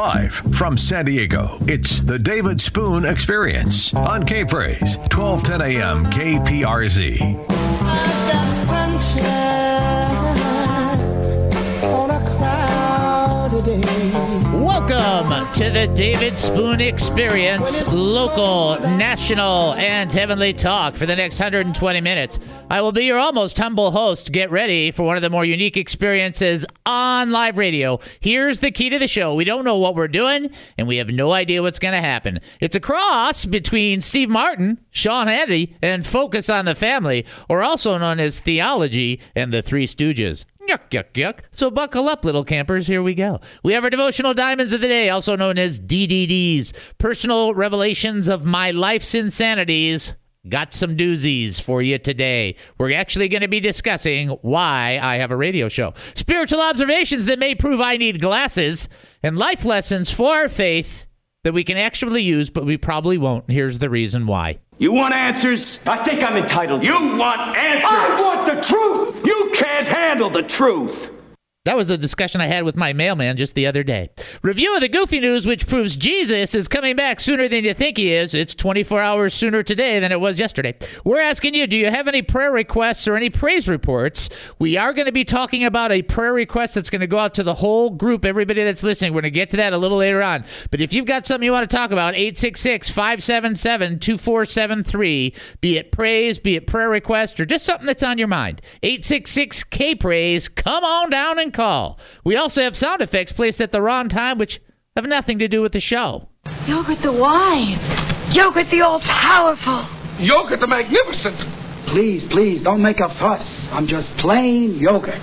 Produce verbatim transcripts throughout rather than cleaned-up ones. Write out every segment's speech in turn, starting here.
Live from San Diego, it's the David Spoon Experience on K-Praise, twelve ten a.m. K P R Z. I've got sunshine on a cloudy day. Welcome to the David Spoon Experience, local, national, and heavenly talk for the next one hundred twenty minutes. I will be your almost humble host. Get ready for one of the more unique experiences on live radio. Here's the key to the show. We don't know what we're doing, and we have no idea what's going to happen. It's a cross between Steve Martin, Sean Hannity, and Focus on the Family, or also known as Theology and the Three Stooges. Yuck, yuck, yuck. So buckle up, little campers. Here we go. We have our devotional diamonds of the day, also known as D D Ds. Personal revelations of my life's insanities. Got some doozies for you today. We're actually going to be discussing why I have a radio show. Spiritual observations that may prove I need glasses. And life lessons for our faith that we can actually use, but we probably won't. Here's the reason why. You want answers? I think I'm entitled. You want answers? I want the truth! You can't handle the truth! That was a discussion I had with my mailman just the other day. Review of the Goofy News, which proves Jesus is coming back sooner than you think he is. It's twenty-four hours sooner today than it was yesterday. We're asking you, do you have any prayer requests or any praise reports? We are going to be talking about a prayer request that's going to go out to the whole group, everybody that's listening. We're going to get to that a little later on. But if you've got something you want to talk about, eight six six, five seven seven, two four seven three, be it praise, be it prayer request, or just something that's on your mind. eight six six, K Praise. Come on down and call. We also have sound effects placed at the wrong time, which have nothing to do with the show. Yogurt the wise. Yogurt the all-powerful. Yogurt the magnificent. Please, please, don't make a fuss. I'm just plain yogurt.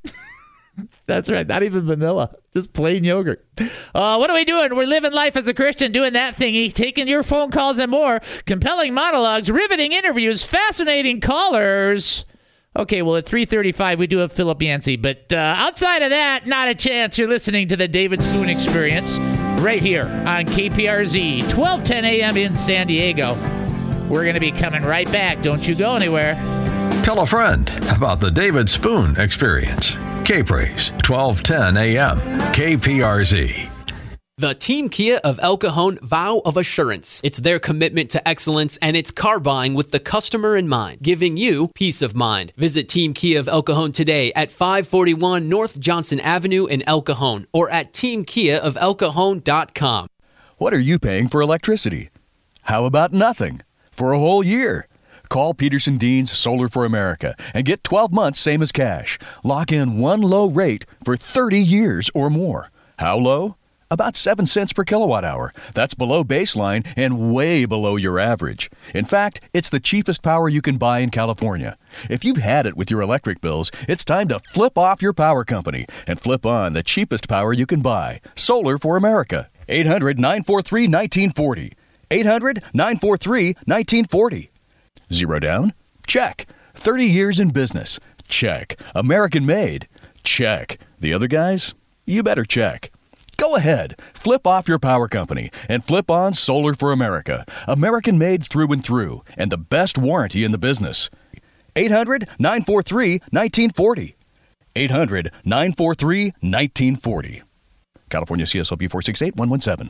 That's right. Not even vanilla. Just plain yogurt. Uh, what are we doing? We're living life as a Christian, doing that thingy, taking your phone calls and more. Compelling monologues, riveting interviews, fascinating callers. Okay, well, at three thirty-five, we do have Philip Yancey. But uh, outside of that, not a chance. You're listening to the David Spoon Experience right here on K P R Z, twelve ten a.m. in San Diego. We're going to be coming right back. Don't you go anywhere. Tell a friend about the David Spoon Experience. K-Praise, twelve ten a.m. K P R Z. The Team Kia of El Cajon vow of assurance. It's their commitment to excellence, and it's car buying with the customer in mind, giving you peace of mind. Visit Team Kia of El Cajon today at five forty-one North Johnson Avenue in El Cajon or at team kia of el cajon dot com. What are you paying for electricity? How about nothing for a whole year? Call Peterson Dean's Solar for America and get twelve months same as cash. Lock in one low rate for thirty years or more. How low? About seven cents per kilowatt hour. That's below baseline and way below your average. In fact, it's the cheapest power you can buy in California. If you've had it with your electric bills, it's time to flip off your power company and flip on the cheapest power you can buy. Solar for America. eight hundred, nine four three, one nine four zero. eight hundred, nine four three, one nine four zero. Zero down? Check. thirty years in business? Check. American made? Check. The other guys? You better check. Go ahead, flip off your power company and flip on Solar for America. American made through and through, and the best warranty in the business. eight hundred, nine four three, one nine four zero. eight hundred, nine four three, one nine four zero. California C S L B four six eight one one seven.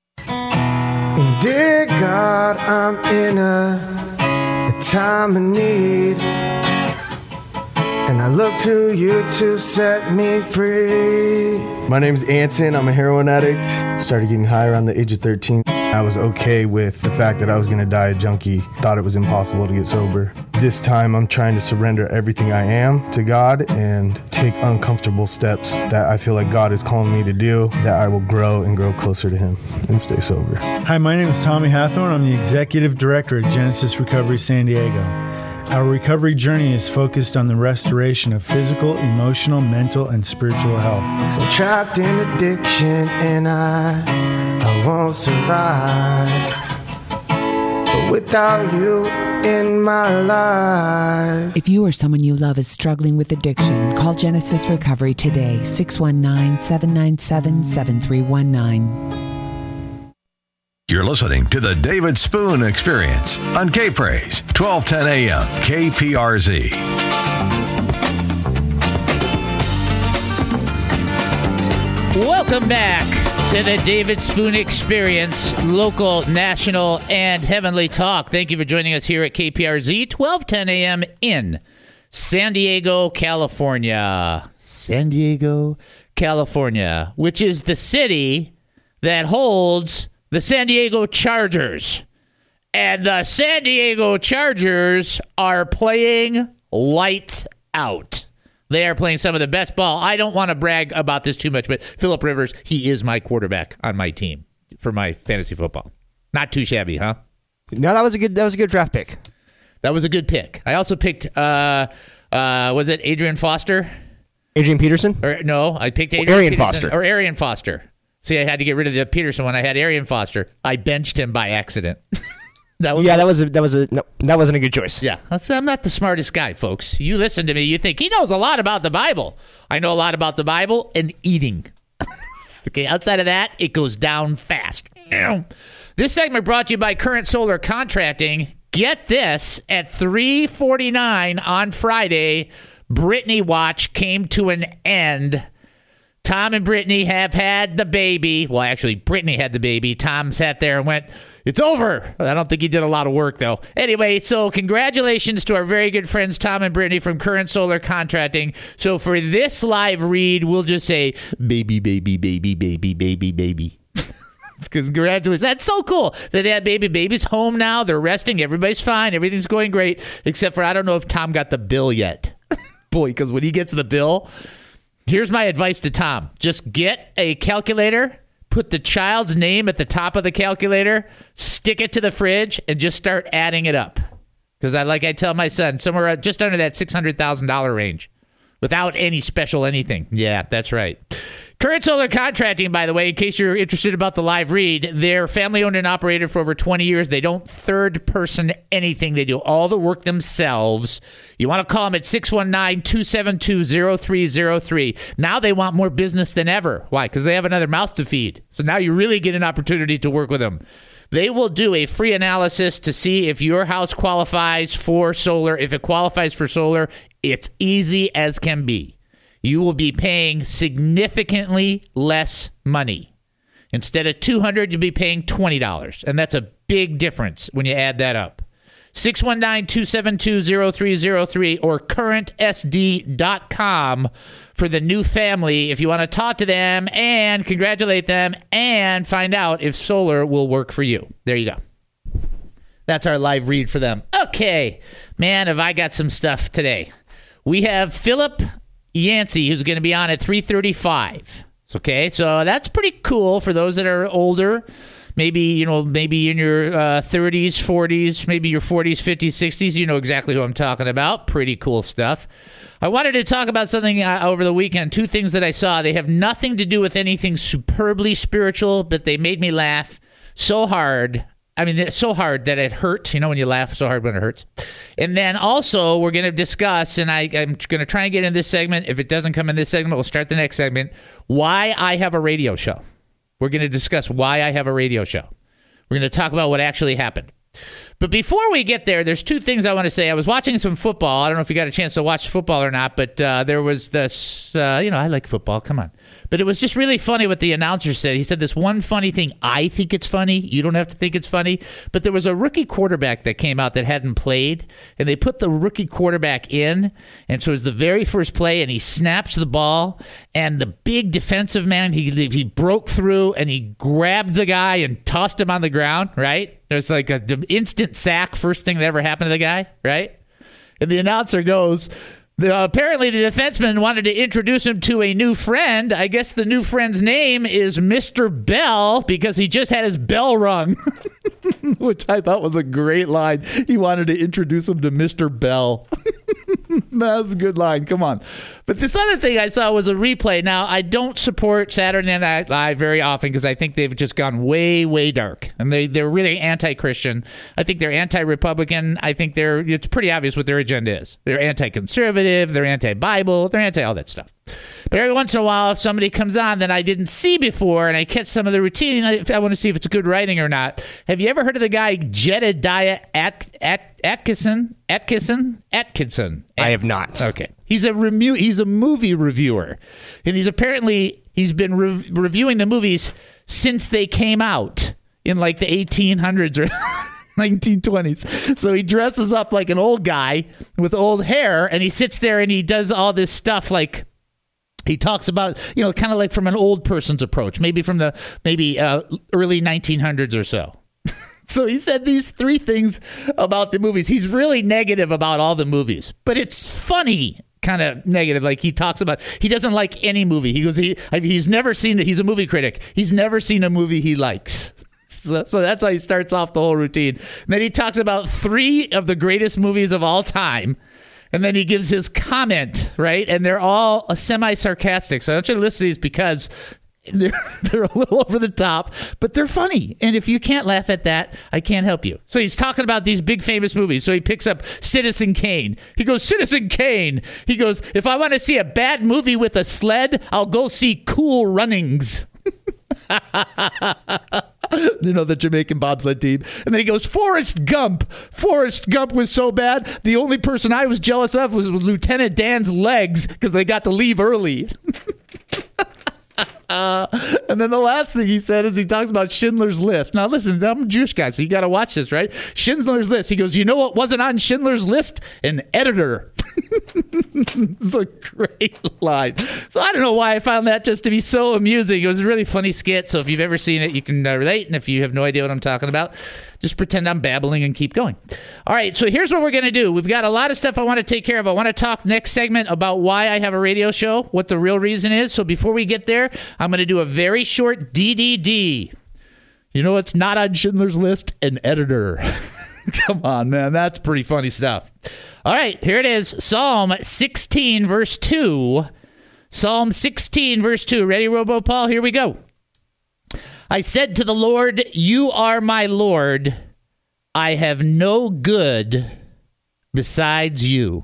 Dear God, I'm in a, a time of need, and I look to you to set me free. My name is Anson. I'm a heroin addict. Started getting high around the age of thirteen. I was okay with the fact that I was going to die a junkie. Thought it was impossible to get sober. This time I'm trying to surrender everything I am to God and take uncomfortable steps that I feel like God is calling me to do, that I will grow and grow closer to Him and stay sober. Hi, my name is Tommy Hathorn. I'm the Executive Director at Genesis Recovery San Diego. Our recovery journey is focused on the restoration of physical, emotional, mental, and spiritual health. So trapped in addiction and I, I won't survive. But without you in my life. If you or someone you love is struggling with addiction, call Genesis Recovery today, six one nine, seven nine seven, seven three one nine. You're listening to the David Spoon Experience on K-Praise, twelve ten a.m. K P R Z. Welcome back to the David Spoon Experience, local, national, and heavenly talk. Thank you for joining us here at K P R Z, twelve ten a.m. in San Diego, California. San Diego, California, which is the city that holds the San Diego Chargers. And the San Diego Chargers are playing lights out. They are playing some of the best ball. I don't want to brag about this too much, but Phillip Rivers, he is my quarterback on my team for my fantasy football. Not too shabby, huh? No, that was a good that was a good draft pick. That was a good pick. I also picked, uh, uh, was it Adrian Foster? Adrian Peterson? Or no, I picked Adrian, Arian Peterson, Foster. Or Arian Foster. See, I had to get rid of the Peterson one. I had Arian Foster. I benched him by accident. That was yeah, that was a, that was a no, that wasn't a good choice. Yeah, I'm not the smartest guy, folks. You listen to me, you think he knows a lot about the Bible. I know a lot about the Bible and eating. Okay, outside of that, it goes down fast. This segment brought to you by Current Solar Contracting. Get this, at three forty-nine on Friday, Brittany Watch came to an end. Tom and Brittany have had the baby. Well, actually, Brittany had the baby. Tom sat there and went, it's over. I don't think he did a lot of work, though. Anyway, so congratulations to our very good friends, Tom and Brittany from Current Solar Contracting. So for this live read, we'll just say, baby, baby, baby, baby, baby, baby. Congratulations. That's so cool that they had baby. Baby's home now. They're resting. Everybody's fine. Everything's going great. Except for I don't know if Tom got the bill yet. Boy, because when he gets the bill, here's my advice to Tom. Just get a calculator, put the child's name at the top of the calculator, stick it to the fridge, and just start adding it up. Because I like I tell my son, somewhere just under that six hundred thousand dollars range without any special anything. Yeah, that's right. Current Solar Contracting, by the way, in case you're interested about the live read, they're family-owned and operated for over twenty years. They don't third-person anything. They do all the work themselves. You want to call them at six one nine, two seven two, zero three zero three. Now they want more business than ever. Why? Because they have another mouth to feed. So now you really get an opportunity to work with them. They will do a free analysis to see if your house qualifies for solar. If it qualifies for solar, it's easy as can be. You will be paying significantly less money. Instead of two hundred dollars, you'll be paying twenty dollars. And that's a big difference when you add that up. six one nine, two seven two, zero three zero three or current s d dot com for the new family if you want to talk to them and congratulate them and find out if solar will work for you. There you go. That's our live read for them. Okay. Man, have I got some stuff today. We have Phillip Yancey, who's going to be on at three thirty-five. Okay, so that's pretty cool for those that are older. Maybe, you know, maybe in your uh, thirties, forties, maybe your forties, fifties, sixties. You know exactly who I'm talking about. Pretty cool stuff. I wanted to talk about something uh, over the weekend. Two things that I saw. They have nothing to do with anything superbly spiritual, but they made me laugh so hard. I mean, it's so hard that it hurt. You know when you laugh so hard when it hurts. And then also, we're going to discuss, and I, I'm going to try and get in this segment. If it doesn't come in this segment, we'll start the next segment, why I have a radio show. We're going to discuss why I have a radio show. We're going to talk about what actually happened. But before we get there, there's two things I want to say. I was watching some football. I don't know if you got a chance to watch football or not, but uh, there was this, uh, you know, I like football. Come on. But it was just really funny what the announcer said. He said this one funny thing. I think it's funny. You don't have to think it's funny. But there was a rookie quarterback that came out that hadn't played, and they put the rookie quarterback in. And so it was the very first play, and he snaps the ball, and the big defensive man, he he broke through, and he grabbed the guy and tossed him on the ground, right? It was like an instant sack, first thing that ever happened to the guy, right? And the announcer goes, the, apparently the defenseman wanted to introduce him to a new friend. I guess the new friend's name is Mister Bell because he just had his bell rung, which I thought was a great line. He wanted to introduce him to Mister Bell. That was a good line. Come on. But this other thing I saw was a replay. Now, I don't support Saturday Night Live very often because I think they've just gone way, way dark. And they, they're really anti-Christian. I think they're anti-Republican. I think they're it's pretty obvious what their agenda is. They're anti-conservative. They're anti-Bible. They're anti all that stuff. But every once in a while, if somebody comes on that I didn't see before and I catch some of the routine, I, I want to see if it's good writing or not. Have you ever heard of the guy Jedediah At, At, Atkinson? Atkinson? Atkinson. I have not. Okay. He's a remu- He's a movie reviewer, and he's apparently He's been re- reviewing the movies since they came out in like the eighteen hundreds or nineteen twenties. So he dresses up like an old guy with old hair, and he sits there and he does all this stuff like he talks about, you know, kind of like from an old person's approach, maybe from the maybe uh, early nineteen hundreds or so. So he said these three things about the movies. He's really negative about all the movies, but it's funny kind of negative. Like he talks about, he doesn't like any movie. He goes, he, I mean, he's never seen, he's a movie critic. He's never seen a movie he likes. So, so that's how he starts off the whole routine. And then he talks about three of the greatest movies of all time. And then he gives his comment, right? And they're all semi-sarcastic. So I want you to listen to these because they're, they're a little over the top, but they're funny. And if you can't laugh at that, I can't help you. So he's talking about these big famous movies. So he picks up Citizen Kane. He goes, Citizen Kane. He goes, if I want to see a bad movie with a sled, I'll go see Cool Runnings. You know, the Jamaican bobsled team. And then he goes, Forrest Gump. Forrest Gump was so bad. The only person I was jealous of was Lieutenant Dan's legs because they got to leave early. Uh, and then the last thing he said is he talks about Schindler's List. Now, listen, I'm a Jewish guy, so you got to watch this, right? Schindler's List. He goes, you know what wasn't on Schindler's List? An editor. It's a great line. So I don't know why I found that just to be so amusing. It was a really funny skit. So if you've ever seen it, you can uh, relate. And if you have no idea what I'm talking about, just pretend I'm babbling and keep going. All right, so here's what we're going to do. We've got a lot of stuff I want to take care of. I want to talk next segment about why I have a radio show, what the real reason is. So before we get there, I'm going to do a very short D D D. You know what's not on Schindler's List? An editor. Come on, man. That's pretty funny stuff. All right, here it is. Psalm sixteen, verse two. Psalm sixteen, verse two. Ready, Robo Paul? Here we go. I said to the Lord, you are my Lord. I have no good besides you.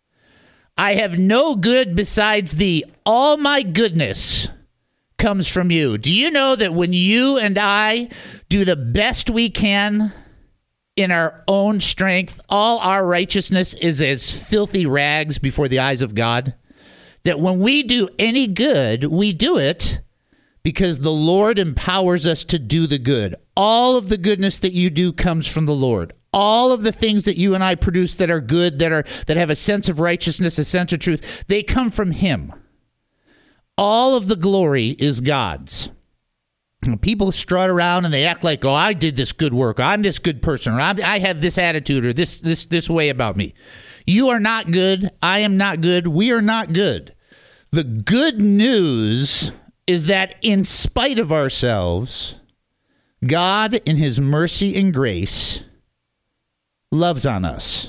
I have no good besides thee. All my goodness comes from you. Do you know that when you and I do the best we can in our own strength, all our righteousness is as filthy rags before the eyes of God? That when we do any good, we do it because the Lord empowers us to do the good. All of the goodness that you do comes from the Lord. All of the things that you and I produce that are good, that are that have a sense of righteousness, a sense of truth, they come from Him. All of the glory is God's. People strut around and they act like, oh, I did this good work. I'm this good person. Or I'm, I have this attitude or this this this way about me. You are not good. I am not good. We are not good. The good news is that in spite of ourselves, God, in His mercy and grace, loves on us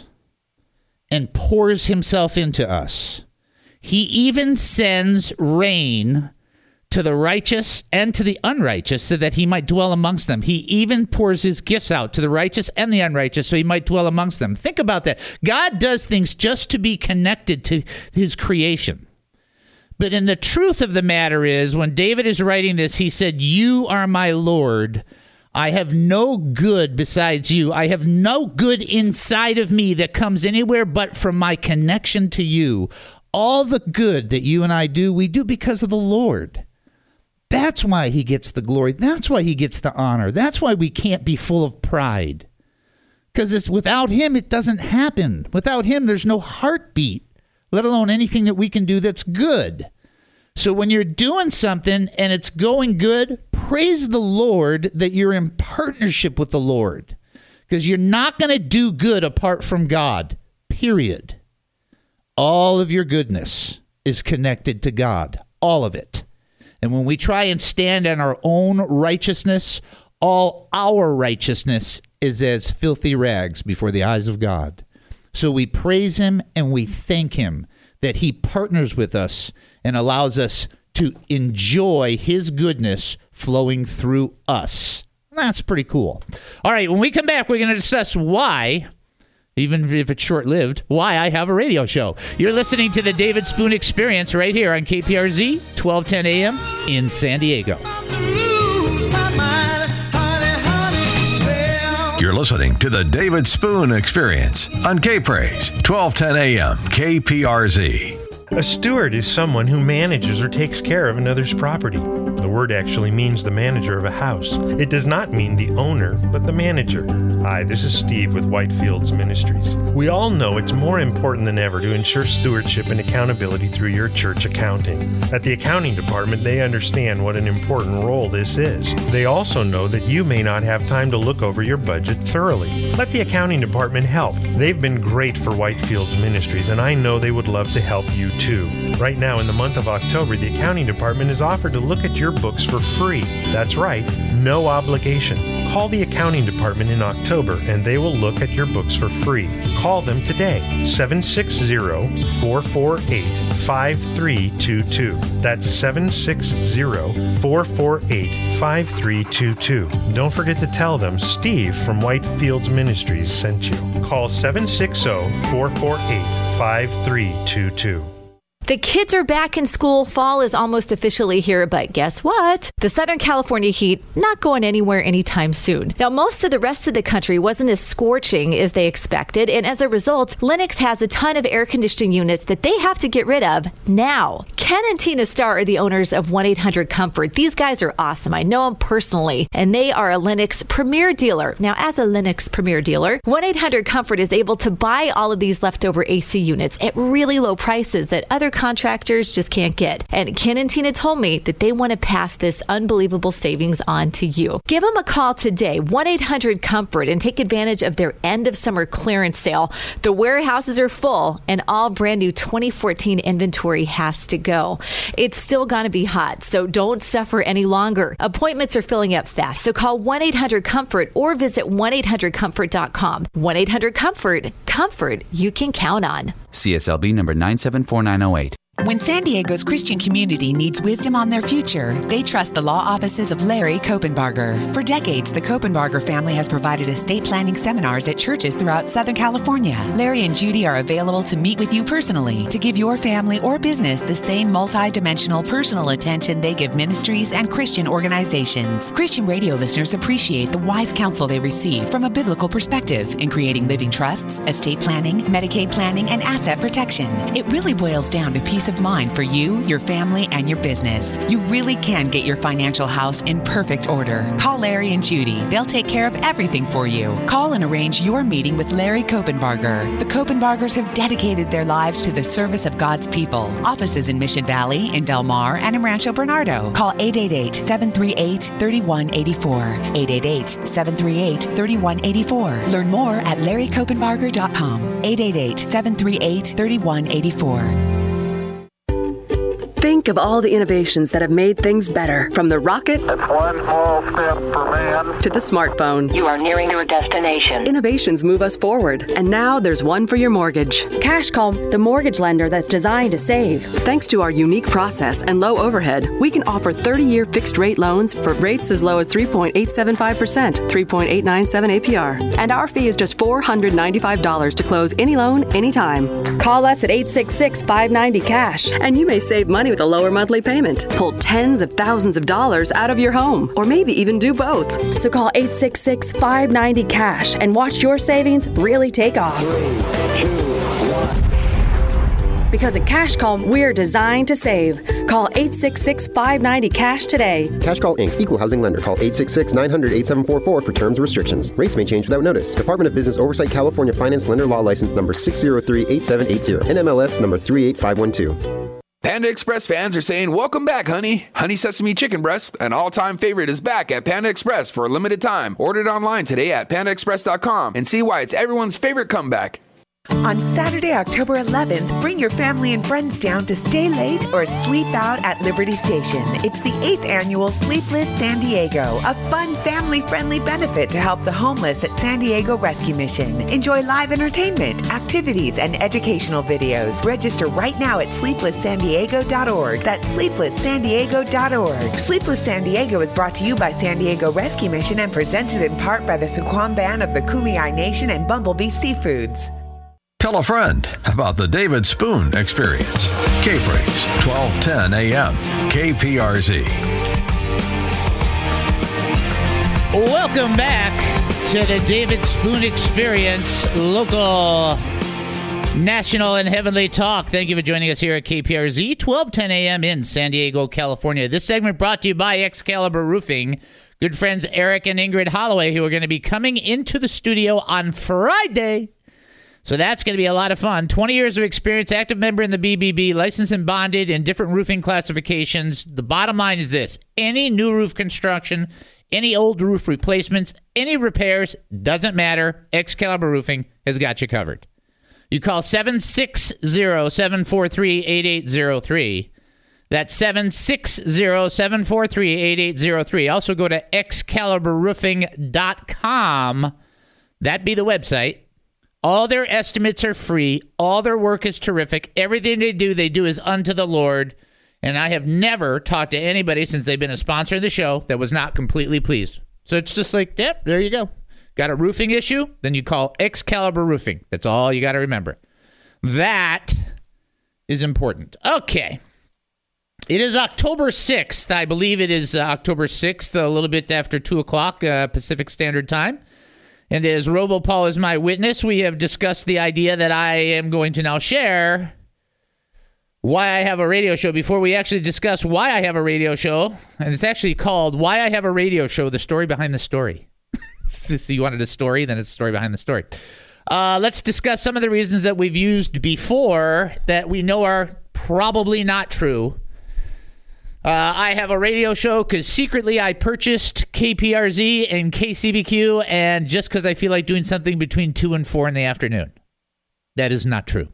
and pours Himself into us. He even sends rain to the righteous and to the unrighteous so that He might dwell amongst them. He even pours His gifts out to the righteous and the unrighteous so He might dwell amongst them. Think about that. God does things just to be connected to His creation. But in the truth of the matter is, when David is writing this, he said, you are my Lord. I have no good besides you. I have no good inside of me that comes anywhere but from my connection to you. All the good that you and I do, we do because of the Lord. That's why He gets the glory. That's why He gets the honor. That's why we can't be full of pride. Because it's without Him, it doesn't happen. Without Him, there's no heartbeat, let alone anything that we can do that's good. So when you're doing something and it's going good, praise the Lord that you're in partnership with the Lord. Because you're not going to do good apart from God, period. All of your goodness is connected to God, all of it. And when we try and stand on our own righteousness, all our righteousness is as filthy rags before the eyes of God. So we praise Him and we thank Him that He partners with us and allows us to enjoy His goodness flowing through us. That's pretty cool. All right, when we come back, we're going to discuss why, even if it's short-lived, why I have a radio show. You're listening to the David Spoon Experience right here on K P R Z, twelve ten A M in San Diego. You're listening to the David Spoon Experience on K-Praise, twelve ten A M K P R Z. A steward is someone who manages or takes care of another's property. The word actually means the manager of a house. It does not mean the owner, but the manager. Hi, this is Steve with Whitefields Ministries. We all know it's more important than ever to ensure stewardship and accountability through your church accounting. At the accounting department, they understand what an important role this is. They also know that you may not have time to look over your budget thoroughly. Let the accounting department help. They've been great for Whitefields Ministries, and I know they would love to help you too. Right now, in the month of October, the accounting department is offered to look at your books for free. That's right, no obligation. Call the accounting department in October and they will look at your books for free. Call them today, seven six zero, four four eight, five three two two. That's seven six zero, four four eight, five three two two. Don't forget to tell them Steve from Whitefields Ministries sent you. Call seven six zero, four four eight, five three two two. The kids are back in school. Fall is almost officially here, but guess what? The Southern California heat not going anywhere anytime soon. Now, most of the rest of the country wasn't as scorching as they expected, and as a result, Lennox has a ton of air conditioning units that they have to get rid of now. Ken and Tina Starr are the owners of one eight hundred comfort. These guys are awesome. I know them personally, and they are a Lennox Premier dealer. Now, as a Lennox Premier dealer, one eight hundred comfort is able to buy all of these leftover A C units at really low prices that other contractors just can't get. And Ken and Tina told me that they want to pass this unbelievable savings on to you. Give them a call today, one eight hundred comfort, and take advantage of their end of summer clearance sale. The warehouses are full and all brand new twenty fourteen inventory has to go. It's still going to be hot, so don't suffer any longer. Appointments are filling up fast, so call one eight hundred comfort or visit one eight hundred comfort dot com. one eight hundred comfort, comfort you can count on. C S L B number nine seven four nine zero eight. When San Diego's Christian community needs wisdom on their future, they trust the law offices of Larry Kopenbarger. For decades, the Kopenbarger family has provided estate planning seminars at churches throughout Southern California. Larry and Judy are available to meet with you personally to give your family or business the same multi-dimensional personal attention they give ministries and Christian organizations. Christian radio listeners appreciate the wise counsel they receive from a biblical perspective in creating living trusts, estate planning, Medicaid planning, and asset protection. It really boils down to peace of mind for you, your family, and your business. You really can get your financial house in perfect order. Call Larry and Judy. They'll take care of everything for you. Call and arrange your meeting with Larry Kopenbarger. The Kopenbargers have dedicated their lives to the service of God's people. Offices in Mission Valley, in Del Mar, and in Rancho Bernardo. Call eight eight eight, seven three eight, three one eight four. eight eight eight, seven three eight, three one eight four. Learn more at larry kopenbarger dot com. eight eight eight, seven three eight, three one eight four. Think of all the innovations that have made things better. From the rocket, that's one small step for man, to the smartphone. You are nearing your destination. Innovations move us forward. And now there's one for your mortgage. CashCalm, the mortgage lender that's designed to save. Thanks to our unique process and low overhead, we can offer thirty-year fixed-rate loans for rates as low as three point eight seven five percent, three point eight nine seven A P R. And our fee is just four hundred ninety-five dollars to close any loan, anytime. Call us at eight six six, five nine zero, cash. And you may save money with a lower monthly payment. Pull tens of thousands of dollars out of your home, or maybe even do both. So call eight six six, five nine zero, cash and watch your savings really take off. Three, two, one. Because at CashCalm, we're designed to save. Call eight six six, five nine zero, cash today. CashCall Incorporated. Equal housing lender. Call eight six six, nine hundred, eight seven four four for terms and restrictions. Rates may change without notice. Department of Business Oversight, California Finance Lender Law License number six zero three eight seven eight zero. N M L S number three eight five one two. Panda Express fans are saying, welcome back, honey. Honey Sesame Chicken Breast, an all-time favorite, is back at Panda Express for a limited time. Order it online today at panda express dot com and see why it's everyone's favorite comeback. On Saturday, October eleventh, bring your family and friends down to stay late or sleep out at Liberty Station. It's the eighth annual Sleepless San Diego, a fun, family-friendly benefit to help the homeless at San Diego Rescue Mission. Enjoy live entertainment, activities, and educational videos. Register right now at sleepless san diego dot org. That's sleepless san diego dot org. Sleepless San Diego is brought to you by San Diego Rescue Mission and presented in part by the Suquam Band of the Kumeyaay Nation and Bumblebee Seafoods. Tell a friend about the David Spoon Experience. K-Praise, twelve ten A M, K P R Z. Welcome back to the David Spoon Experience, local National and Heavenly Talk. Thank you for joining us here at K P R Z, twelve ten a.m. in San Diego, California. This segment brought to you by Excalibur Roofing. Good friends Eric and Ingrid Holloway, who are going to be coming into the studio on Friday. So that's going to be a lot of fun. twenty years of experience, active member in the B B B, licensed and bonded in different roofing classifications. The bottom line is this. Any new roof construction, any old roof replacements, any repairs, doesn't matter. Excalibur Roofing has got you covered. You call seven six zero, seven four three, eight eight zero three. That's seven six zero, seven four three, eight eight zero three. Also go to excalibur roofing dot com. That'd be the website. All their estimates are free. All their work is terrific. Everything they do, they do is unto the Lord. And I have never talked to anybody since they've been a sponsor of the show that was not completely pleased. So it's just like, yep, there you go. Got a roofing issue? Then you call Excalibur Roofing. That's all you got to remember. That is important. Okay. It is October sixth. I believe it is uh, October sixth, a little bit after two o'clock uh, Pacific Standard Time. And as RoboPaul is my witness, we have discussed the idea that I am going to now share why I have a radio show before we actually discuss why I have a radio show. And it's actually called Why I Have a Radio Show, the story behind the story. So you wanted a story, then it's a story behind the story. Uh, let's discuss some of the reasons that we've used before that we know are probably not true. Uh, I have a radio show because secretly I purchased K P R Z and K C B Q, and just because I feel like doing something between two and four in the afternoon. That is not true.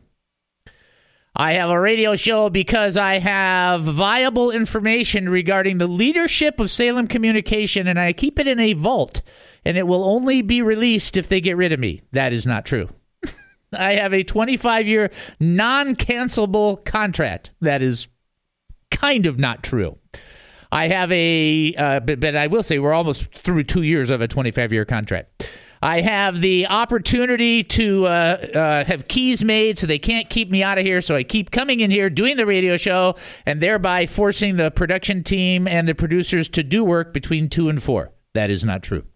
I have a radio show because I have viable information regarding the leadership of Salem Communication, and I keep it in a vault, and it will only be released if they get rid of me. That is not true. I have a twenty-five year non-cancelable contract. That is kind of not true. I have a, uh, but, but I will say we're almost through two years of a twenty-five year contract. I have the opportunity to uh, uh, have keys made so they can't keep me out of here. So I keep coming in here, doing the radio show, and thereby forcing the production team and the producers to do work between two and four. That is not true.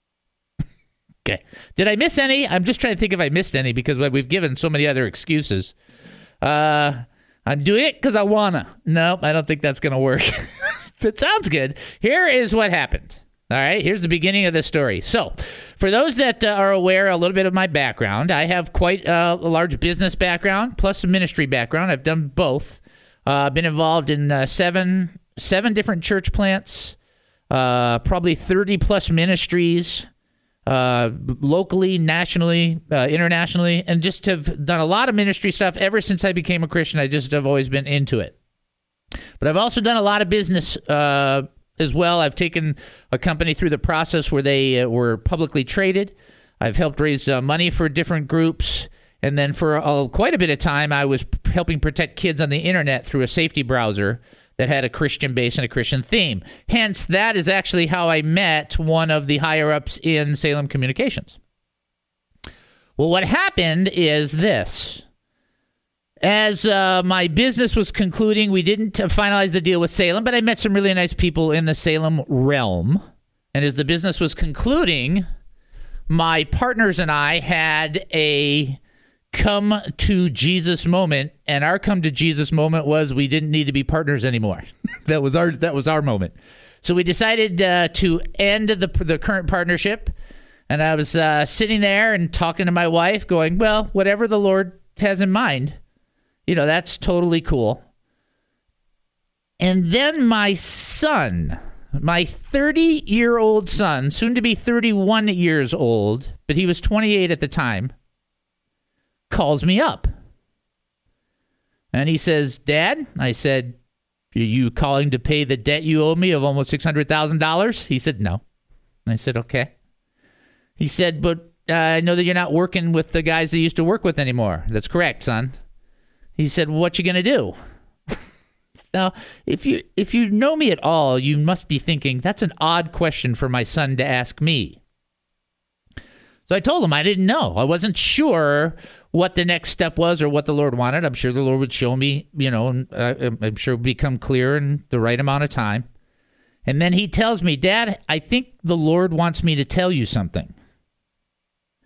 Okay. Did I miss any? I'm just trying to think if I missed any because we've given so many other excuses. Uh, I'm doing it because I wanna. Nope, I don't think that's going to work. That sounds good. Here is what happened. All right, here's the beginning of the story. So, for those that uh, are aware a little bit of my background, I have quite uh, a large business background plus a ministry background. I've done both. I've uh, been involved in uh, seven seven different church plants, uh, probably thirty plus ministries, uh, locally, nationally, uh, internationally, and just have done a lot of ministry stuff ever since I became a Christian. I just have always been into it. But I've also done a lot of business uh as well. I've taken a company through the process where they uh, were publicly traded. I've helped raise uh, money for different groups. And then for uh, quite a bit of time, I was p- helping protect kids on the internet through a safety browser that had a Christian base and a Christian theme. Hence, that is actually how I met one of the higher-ups in Salem Communications. Well, what happened is this. As uh, my business was concluding, we didn't uh, finalize the deal with Salem, but I met some really nice people in the Salem realm. And as the business was concluding, my partners and I had a come to Jesus moment, and our come to Jesus moment was we didn't need to be partners anymore. that was our that was our moment. So we decided uh, to end the the current partnership, and I was uh, sitting there and talking to my wife, going, "Well, whatever the Lord has in mind." You know, that's totally cool. And then my son, my thirty-year-old son, soon to be thirty-one years old, but he was twenty-eight at the time, calls me up. And he says, "Dad," I said, "Are you calling to pay the debt you owe me of almost six hundred thousand dollars? He said, "No." I said, "Okay." He said, "But uh, I know that you're not working with the guys that you used to work with anymore." "That's correct, son." He said, "What you gonna do?" Now, if you if you know me at all, you must be thinking, that's an odd question for my son to ask me. So I told him I didn't know. I wasn't sure what the next step was or what the Lord wanted. I'm sure the Lord would show me, you know, and uh, I'm sure it would become clear in the right amount of time. And then he tells me, "Dad, I think the Lord wants me to tell you something."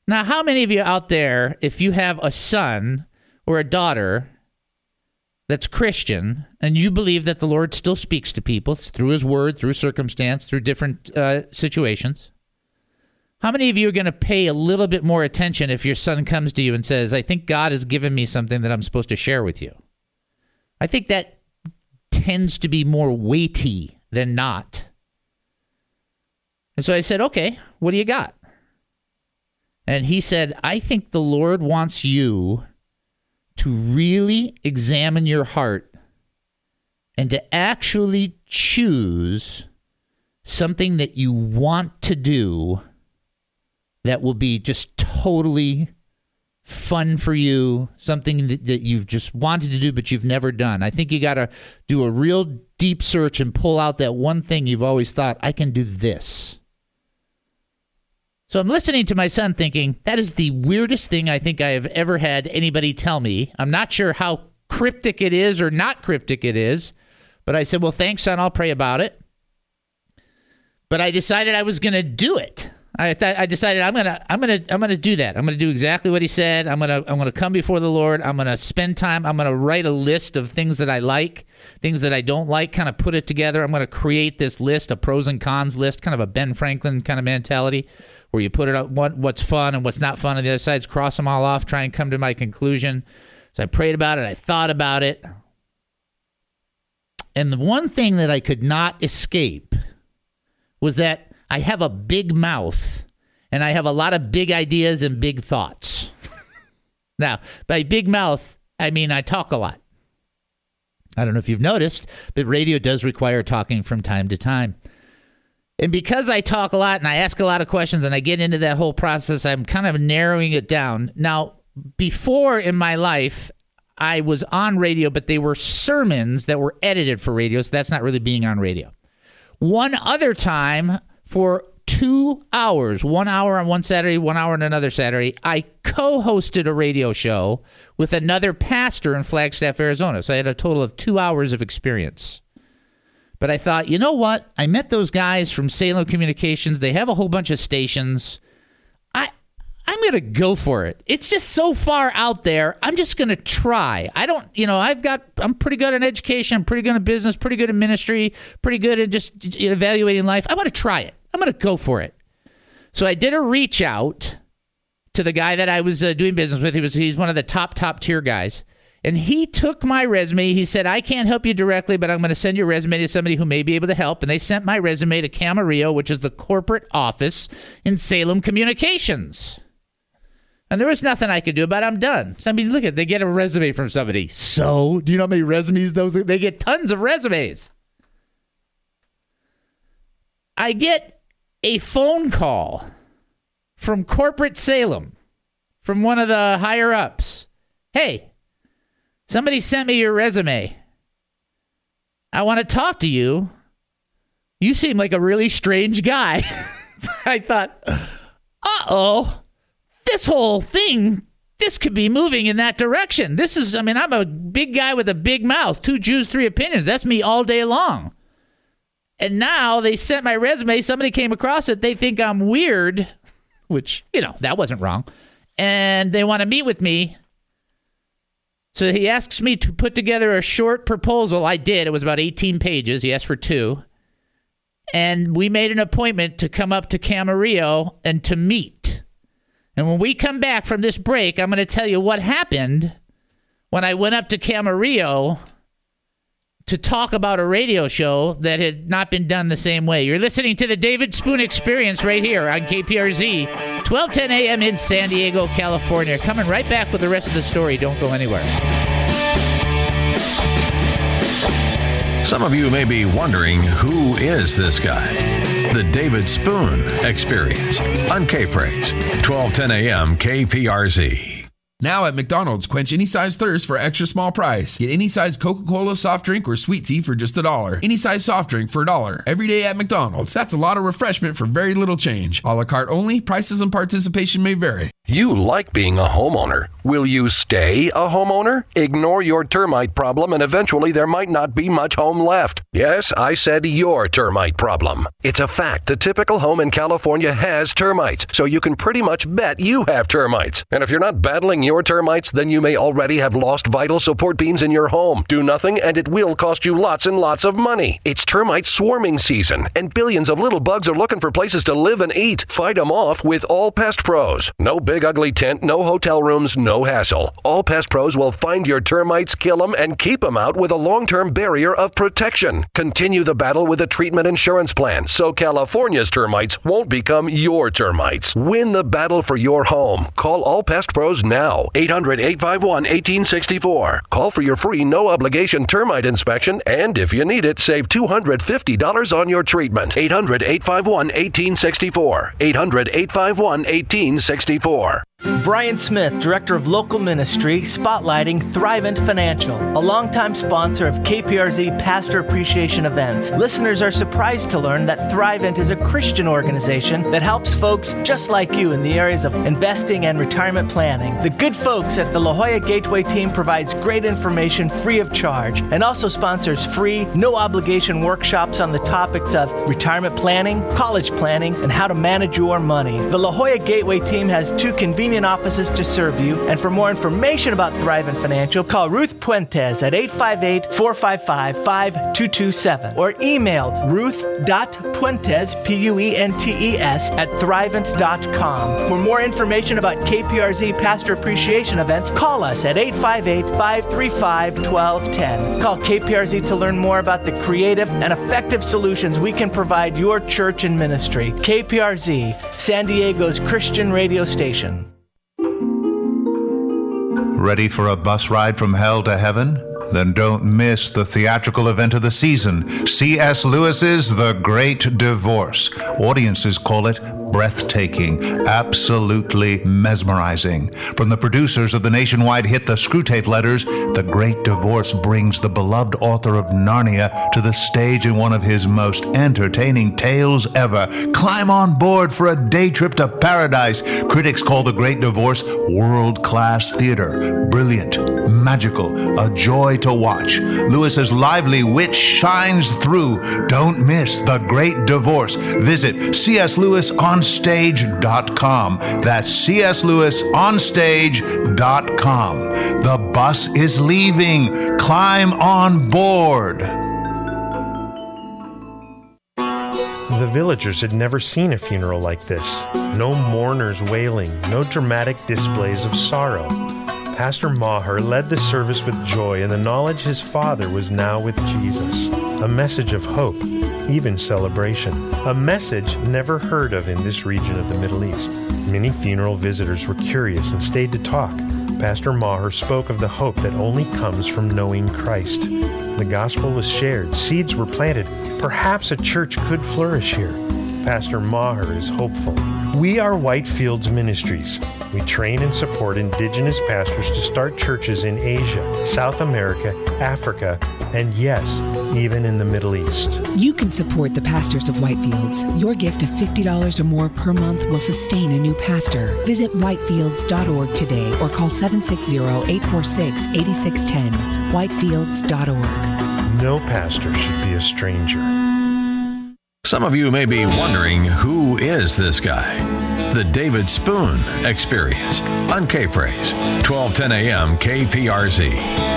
Now, how many of you out there, if you have a son or a daughter that's Christian and you believe that the Lord still speaks to people through his word, through circumstance, through different uh, situations, how many of you are going to pay a little bit more attention if your son comes to you and says, I think God has given me something that I'm supposed to share with you? I think that tends to be more weighty than not. And so I said, okay, what do you got? And he said, I think the Lord wants you to really examine your heart and to actually choose something that you want to do that will be just totally fun for you, something that, that you've just wanted to do but you've never done. I think you got to do a real deep search and pull out that one thing you've always thought, I can do this. So I'm listening to my son thinking, that is the weirdest thing I think I have ever had anybody tell me. I'm not sure how cryptic it is or not cryptic it is, but I said, well, thanks, son, I'll pray about it. But I decided I was going to do it. I thought I decided I'm gonna I'm gonna I'm gonna do that. I'm gonna do exactly what he said. I'm gonna I'm gonna come before the Lord. I'm gonna spend time. I'm gonna write a list of things that I like, things that I don't like, kind of put it together. I'm gonna create this list, a pros and cons list, kind of a Ben Franklin kind of mentality, where you put it up what what's fun and what's not fun on the other sides, cross them all off, try and come to my conclusion. So I prayed about it. I thought about it, and the one thing that I could not escape was that I have a big mouth, and I have a lot of big ideas and big thoughts. Now, by big mouth, I mean I talk a lot. I don't know if you've noticed, but radio does require talking from time to time. And because I talk a lot and I ask a lot of questions and I get into that whole process, I'm kind of narrowing it down. Now, before in my life, I was on radio, but they were sermons that were edited for radio, so that's not really being on radio. One other time, for two hours, one hour on one Saturday, one hour on another Saturday, I co-hosted a radio show with another pastor in Flagstaff, Arizona. So I had a total of two hours of experience. But I thought, you know what? I met those guys from Salem Communications. They have a whole bunch of stations. I, I'm going to go for it. It's just so far out there. I'm just going to try. I don't, you know, I've got, I'm pretty good in education. I'm pretty good in business, pretty good in ministry, pretty good in just evaluating life. I want to try it. I'm going to go for it. So I did a reach out to the guy that I was uh, doing business with. He was, he's one of the top, top tier guys. And he took my resume. He said, I can't help you directly, but I'm going to send your resume to somebody who may be able to help. And they sent my resume to Camarillo, which is the corporate office in Salem Communications. And there was nothing I could do about it. I'm done. So, I mean, look at, they get a resume from somebody. So, do you know how many resumes those? They get tons of resumes. I get a phone call from corporate Salem, from one of the higher ups. Hey, somebody sent me your resume. I want to talk to you. You seem like a really strange guy. I thought, uh-oh. This whole thing, this could be moving in that direction. This is, I mean, I'm a big guy with a big mouth. Two Jews, three opinions. That's me all day long. And now they sent my resume. Somebody came across it. They think I'm weird, which, you know, that wasn't wrong. And they want to meet with me. So he asks me to put together a short proposal. I did. It was about eighteen pages. He asked for two. And we made an appointment to come up to Camarillo and to meet. And when we come back from this break, I'm going to tell you what happened when I went up to Camarillo to talk about a radio show that had not been done the same way. You're listening to the David Spoon Experience right here on K P R Z, twelve ten a.m. in San Diego, California. Coming right back with the rest of the story. Don't go anywhere. Some of you may be wondering, who is this guy? The David Spoon Experience on K-Praise, twelve ten a.m. K P R Z. Now at McDonald's, quench any size thirst for extra small price. Get any size Coca-Cola, soft drink, or sweet tea for just a dollar. Any size soft drink for a dollar. Every day at McDonald's. That's a lot of refreshment for very little change. A la carte only. Prices and participation may vary. You like being a homeowner. Will you stay a homeowner? Ignore your termite problem and eventually there might not be much home left. Yes, I said your termite problem. It's a fact. The typical home in California has termites, so you can pretty much bet you have termites. And if you're not battling your termites, then you may already have lost vital support beams in your home. Do nothing and it will cost you lots and lots of money. It's termite swarming season and billions of little bugs are looking for places to live and eat. Fight them off with All Pest Pros. No big ugly tent, no hotel rooms, no hassle. All Pest Pros will find your termites, kill them, and keep them out with a long-term barrier of protection. Continue the battle with a treatment insurance plan so California's termites won't become your termites. Win the battle for your home. Call All Pest Pros now. eight hundred, eight five one, one eight six four. Call for your free no-obligation termite inspection, and if you need it, save two hundred fifty dollars on your treatment. eight hundred, eight five one, one eight six four. eight hundred, eight five one, one eight six four. Brian Smith, Director of Local Ministry, spotlighting Thrivent Financial, a longtime sponsor of K P R Z Pastor Appreciation events. Listeners are surprised to learn that Thrivent is a Christian organization that helps folks just like you in the areas of investing and retirement planning. The good folks at the La Jolla Gateway team provides great information free of charge and also sponsors free, no-obligation workshops on the topics of retirement planning, college planning, and how to manage your money. The La Jolla Gateway team has two convenient offices to serve you, and for more information about Thrivent Financial, call Ruth Puentes at eight five eight, four five five, five two two seven or email ruth.puentes, P U E N T E S, at thrivent dot com. For more information about K P R Z Pastor Appreciation events, call us at eight five eight, five three five, one two one zero. Call K P R Z to learn more about the creative and effective solutions we can provide your church and ministry. K P R Z, San Diego's Christian radio station. Ready for a bus ride from hell to heaven? Then don't miss the theatrical event of the season, C S Lewis's The Great Divorce. Audiences call it breathtaking, absolutely mesmerizing. From the producers of the nationwide hit The Screwtape Letters, The Great Divorce brings the beloved author of Narnia to the stage in one of his most entertaining tales ever. Climb on board for a day trip to paradise. Critics call The Great Divorce world-class theater. Brilliant, magical, a joy to watch. Lewis's lively wit shines through. Don't miss The Great Divorce. Visit C S Lewis on stage dot com. That's C S Lewis on stage dot com. The bus is leaving. Climb on board. The villagers had never seen a funeral like this. No mourners wailing, no dramatic displays of sorrow. Pastor Maher led the service with joy and the knowledge his father was now with Jesus. A message of hope, even celebration. A message never heard of in this region of the Middle East. Many funeral visitors were curious and stayed to talk. Pastor Maher spoke of the hope that only comes from knowing Christ. The gospel was shared, seeds were planted. Perhaps a church could flourish here. Pastor Maher is hopeful. We are Whitefields Ministries. We train and support indigenous pastors to start churches in Asia, South America, Africa, and yes, even in the Middle East. You can support the pastors of Whitefields. Your gift of fifty dollars or more per month will sustain a new pastor. Visit whitefields dot org today or call seven six zero, eight four six, eight six one zero. whitefields dot org. No pastor should be a stranger. Some of you may be wondering, who is this guy? The David Spoon Experience on K-Praise, twelve ten a.m. K P R Z.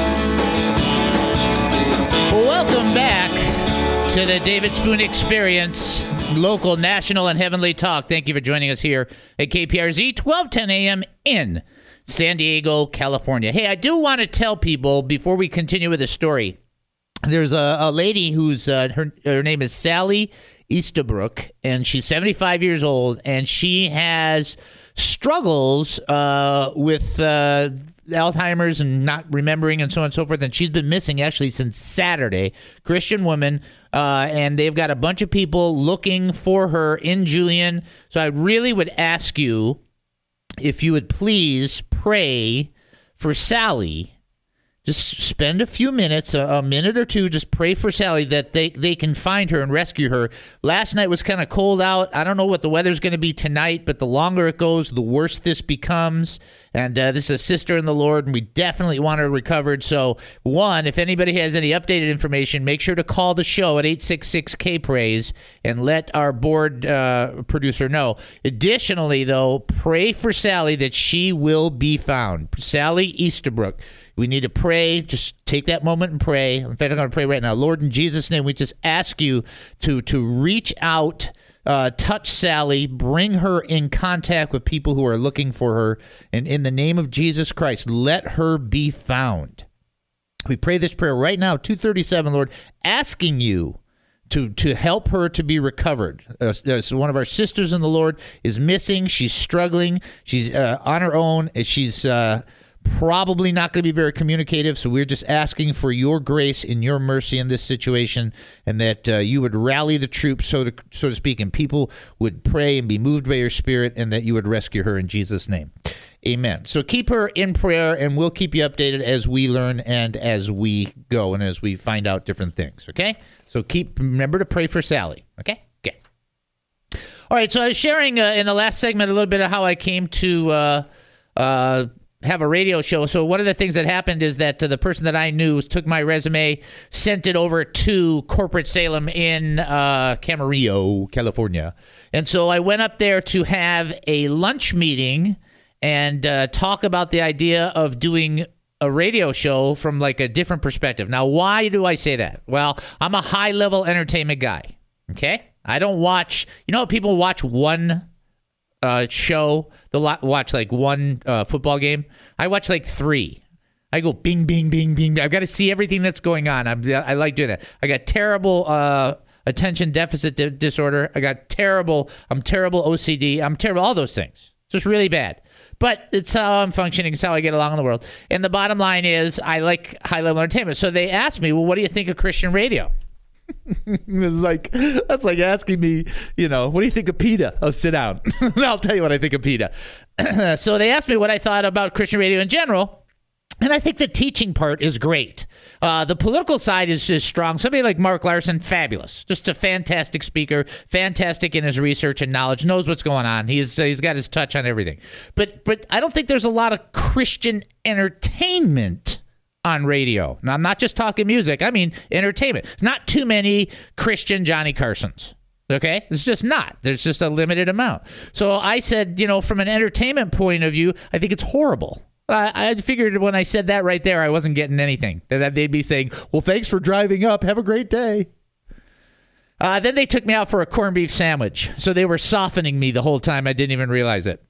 Welcome back to the David Spoon Experience, local, national, and heavenly talk. Thank you for joining us here at K P R Z, twelve ten a.m. in San Diego, California. Hey, I do want to tell people before we continue with the story, there's a, a lady who's, uh, her, her name is Sally Easterbrook, and she's seventy-five years old, and she has struggles uh, with uh, Alzheimer's and not remembering and so on and so forth, and she's been missing actually since Saturday. Christian woman, uh, and they've got a bunch of people looking for her in Julian. So I really would ask you if you would please pray for Sally Just spend a few minutes, a, a minute or two, just pray for Sally that they, they can find her and rescue her. Last night was kind of cold out. I don't know what the weather's going to be tonight, but the longer it goes, the worse this becomes. And uh, this is a sister in the Lord, and we definitely want her recovered. So, one, if anybody has any updated information, make sure to call the show at eight six six K praise and let our board uh, producer know. Additionally, though, pray for Sally that she will be found. Sally Easterbrook. We need to pray. Just take that moment and pray. In fact, I'm going to pray right now. Lord, in Jesus' name, we just ask you to, to reach out, uh, touch Sally, bring her in contact with people who are looking for her. And in the name of Jesus Christ, let her be found. We pray this prayer right now, two thirty-seven, Lord, asking you to, to help her to be recovered. Uh, so one of our sisters in the Lord is missing. She's struggling. She's uh, on her own. She's... Uh, Probably not going to be very communicative, so we're just asking for your grace and your mercy in this situation, and that uh, you would rally the troops, so to so to speak, and people would pray and be moved by your Spirit, and that you would rescue her in Jesus' name. Amen. So keep her in prayer, and we'll keep you updated as we learn and as we go and as we find out different things, okay? So keep remember to pray for Sally, okay? Okay. All right, so I was sharing uh, in the last segment a little bit of how I came to... Uh, uh, have a radio show. So one of the things that happened is that uh, the person that I knew took my resume, sent it over to Corporate Salem in uh, Camarillo, California. And so I went up there to have a lunch meeting and uh, talk about the idea of doing a radio show from like a different perspective. Now, why do I say that? Well, I'm a high-level entertainment guy, okay? I don't watch, you know how people watch one Uh, show, they'll watch like one uh, football game. I watch like three. I go bing, bing, bing, bing. I've got to see everything that's going on. I'm, I like doing that. I got terrible uh, attention deficit di- disorder. I got terrible, I'm terrible O C D. I'm terrible, all those things. It's just really bad. But it's how I'm functioning. It's how I get along in the world. And the bottom line is I like high-level entertainment. So they asked me, well, what do you think of Christian radio? It's like, that's like asking me, you know, what do you think of PETA? Oh, sit down. I'll tell you what I think of PETA. So they asked me what I thought about Christian radio in general. And I think the teaching part is great. Uh, the political side is just strong. Somebody like Mark Larson, fabulous. Just a fantastic speaker, fantastic in his research and knowledge, knows what's going on. He's uh, he's got his touch on everything. But but I don't think there's a lot of Christian entertainment on radio. Now, I'm not just talking music. I mean entertainment. Not too many Christian Johnny Carsons. Okay? It's just not. There's just a limited amount. So I said, you know, from an entertainment point of view, I think it's horrible. I, I figured when I said that right there, I wasn't getting anything. That they'd be saying, well, thanks for driving up. Have a great day. Uh, then they took me out for a corned beef sandwich. So they were softening me the whole time. I didn't even realize it.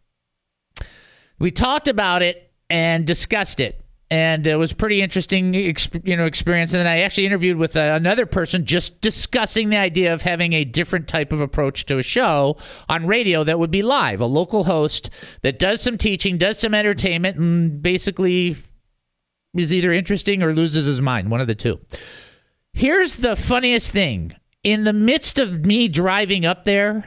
We talked about it and discussed it. And it was a pretty interesting, you know, experience. And then I actually interviewed with uh, another person just discussing the idea of having a different type of approach to a show on radio that would be live. A local host that does some teaching, does some entertainment, and basically is either interesting or loses his mind. One of the two. Here's the funniest thing. In the midst of me driving up there,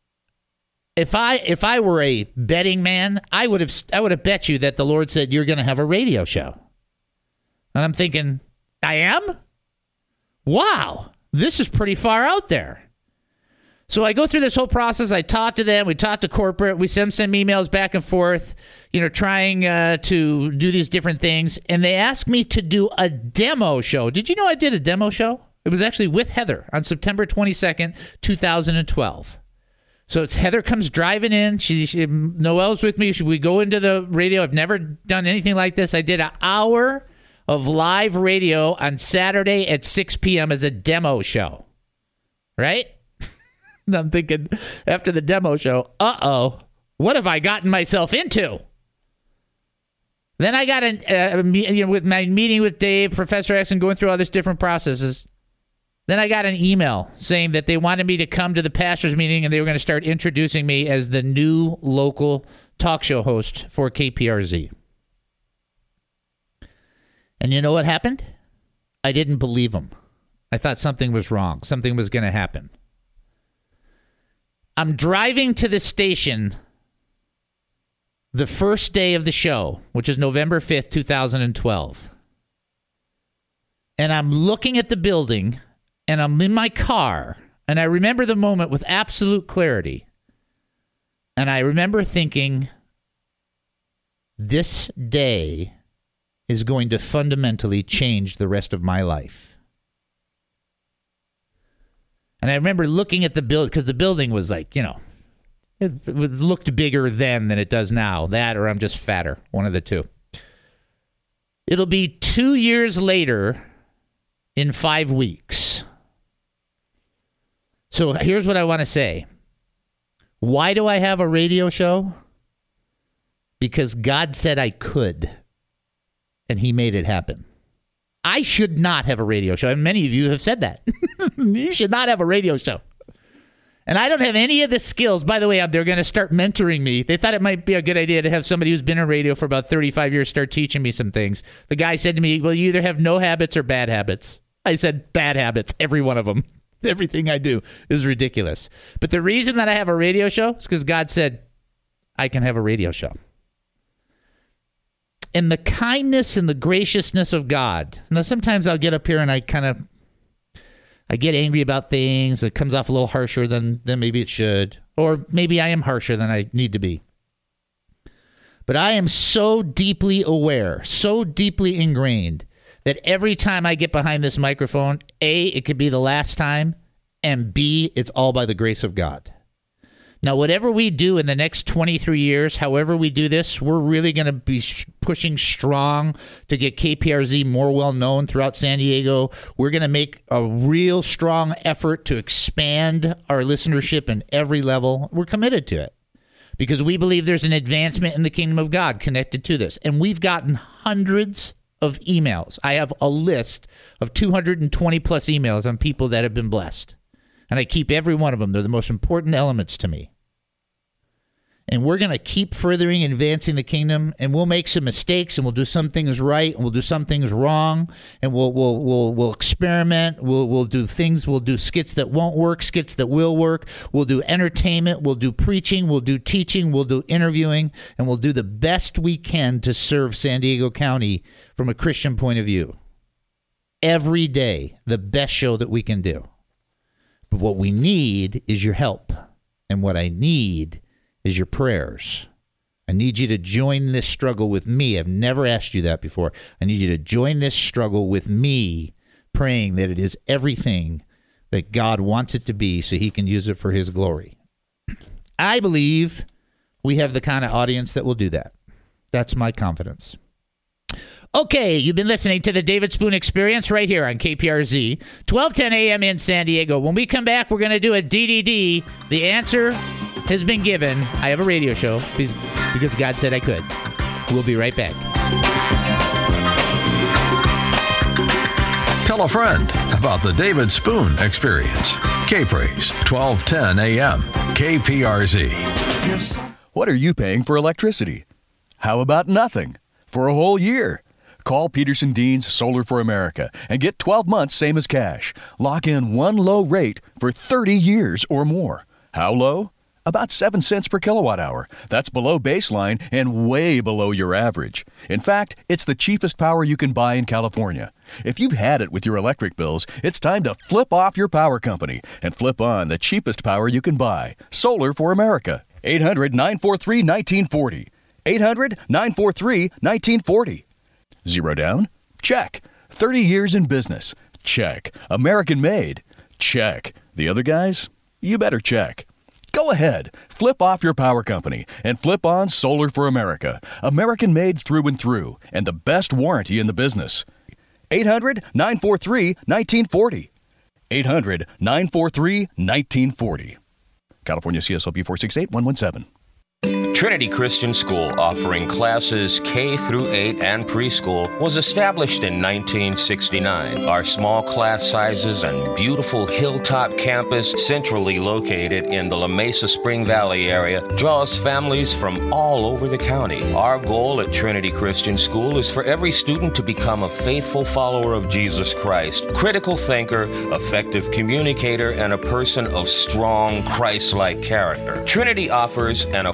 If I if I were a betting man, I would have I would have bet you that the Lord said you're going to have a radio show. And I'm thinking, I am? Wow, this is pretty far out there. So I go through this whole process. I talk to them. We talk to corporate. We send some emails back and forth, you know, trying uh, to do these different things. And they asked me to do a demo show. Did you know I did a demo show? It was actually with Heather on September twenty-second, two thousand twelve. So it's Heather comes driving in. She, she Noelle's with me. She, we go into the radio. I've never done anything like this. I did an hour of live radio on Saturday at six p.m. as a demo show. Right? And I'm thinking after the demo show, uh-oh, what have I gotten myself into? Then I got an, uh, you know, with my meeting with Dave, Professor X, and going through all these different processes. Then I got an email saying that they wanted me to come to the pastors meeting and they were going to start introducing me as the new local talk show host for K P R Z. And you know what happened? I didn't believe them. I thought something was wrong. Something was going to happen. I'm driving to the station the first day of the show, which is November fifth, two thousand twelve. And I'm looking at the building, and I'm in my car, and I remember the moment with absolute clarity. And I remember thinking, this day is going to fundamentally change the rest of my life. And I remember looking at the building, because the building was like, you know, it, it looked bigger then than it does now. That or I'm just fatter, one of the two. It'll be two years later in five weeks. So here's what I want to say. Why do I have a radio show? Because God said I could, and he made it happen. I should not have a radio show, and many of you have said that. You should not have a radio show. And I don't have any of the skills. By the way, they're going to start mentoring me. They thought it might be a good idea to have somebody who's been in radio for about thirty-five years start teaching me some things. The guy said to me, well, you either have no habits or bad habits. I said, bad habits, every one of them. Everything I do is ridiculous. But the reason that I have a radio show is because God said I can have a radio show. And the kindness and the graciousness of God. Now, sometimes I'll get up here and I kind of, I get angry about things. It comes off a little harsher than, than maybe it should. Or maybe I am harsher than I need to be. But I am so deeply aware, so deeply ingrained, that every time I get behind this microphone, A, it could be the last time, and B, it's all by the grace of God. Now, whatever we do in the next twenty-three years, however we do this, we're really going to be sh- pushing strong to get K P R Z more well-known throughout San Diego. We're going to make a real strong effort to expand our listenership in every level. We're committed to it because we believe there's an advancement in the kingdom of God connected to this. And we've gotten hundreds of emails. I have a list of two hundred twenty plus emails on people that have been blessed. And I keep every one of them. They're the most important elements to me. And we're going to keep furthering and advancing the kingdom, and we'll make some mistakes, and we'll do some things right, and we'll do some things wrong, and we'll we'll we'll we'll experiment. We'll we'll do things. We'll do skits that won't work, skits that will work. We'll do entertainment. We'll do preaching. We'll do teaching. We'll do interviewing, and we'll do the best we can to serve San Diego County from a Christian point of view. Every day, the best show that we can do. But what we need is your help, and what I need is your prayers. I need you to join this struggle with me. I've never asked you that before. I need you to join this struggle with me, praying that it is everything that God wants it to be so he can use it for his glory. I believe we have the kind of audience that will do that. That's my confidence. Okay, you've been listening to the David Spoon Experience right here on K P R Z, twelve ten a.m. in San Diego. When we come back, we're going to do a D D D. The answer has been given. I have a radio show because, because God said I could. We'll be right back. Tell a friend about the David Spoon Experience. K-Praise, twelve ten a.m. K P R Z. What are you paying for electricity? How about nothing for a whole year? Call Peterson Dean's Solar for America and get twelve months same as cash. Lock in one low rate for thirty years or more. How low? About seven cents per kilowatt hour. That's below baseline and way below your average. In fact, it's the cheapest power you can buy in California. If you've had it with your electric bills, it's time to flip off your power company and flip on the cheapest power you can buy. Solar for America. eight hundred nine four three one nine four zero. eight hundred nine four three one nine four zero. Zero down? Check. thirty years in business? Check. American made? Check. The other guys? You better check. Go ahead, flip off your power company and flip on Solar for America. American made through and through, and the best warranty in the business. eight hundred nine four three one nine four zero. eight hundred nine four three one nine four zero. California C S L B four six eight one one seven. Trinity Christian School, offering classes K through eight and preschool, was established in nineteen sixty-nine. Our small class sizes and beautiful hilltop campus, centrally located in the La Mesa Spring Valley area, draws families from all over the county. Our goal at Trinity Christian School is for every student to become a faithful follower of Jesus Christ, critical thinker, effective communicator, and a person of strong Christ-like character. Trinity offers an affordable